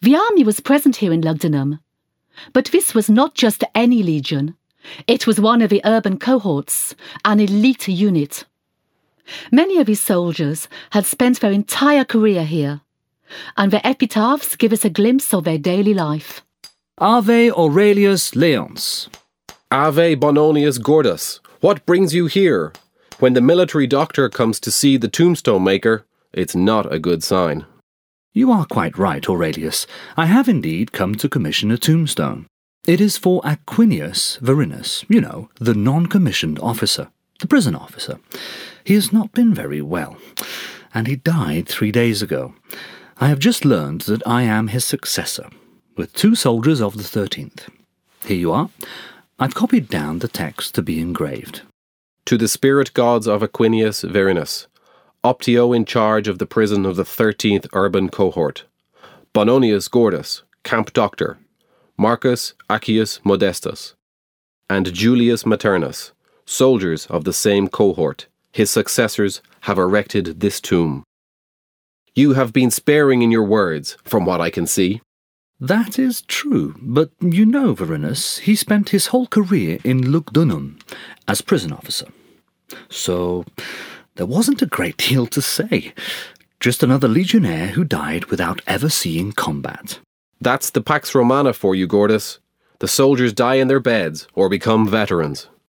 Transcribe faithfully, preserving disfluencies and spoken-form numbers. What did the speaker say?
The army was present here in Lugdunum, but this was not just any legion. It was one of the urban cohorts, an elite unit. Many of his soldiers had spent their entire career here, and their epitaphs give us a glimpse of their daily life. Ave Aurelius Leons. Ave Bononius Gordus. What brings you here? When the military doctor comes to see the tombstone maker, it's not a good sign. You are quite right, Aurelius. I have indeed come to commission a tombstone. It is for Aquinius Verinus, you know, the non-commissioned officer, the prison officer. He has not been very well, and he died three days ago. I have just learned that I am his successor, with two soldiers of the thirteenth. Here you are. I've copied down the text to be engraved. To the spirit gods of Aquinius Verinus, Optio in charge of the prison of the thirteenth urban cohort, Bononius Gordus, camp doctor, Marcus Accius Modestus, and Julius Maternus, soldiers of the same cohort, his successors, have erected this tomb. You have been sparing in your words, from what I can see. That is true, but you know, Verinus, he spent his whole career in Lugdunum as prison officer. So there wasn't a great deal to say. Just another legionnaire who died without ever seeing combat. That's the Pax Romana for you, Gordus. The soldiers die in their beds or become veterans.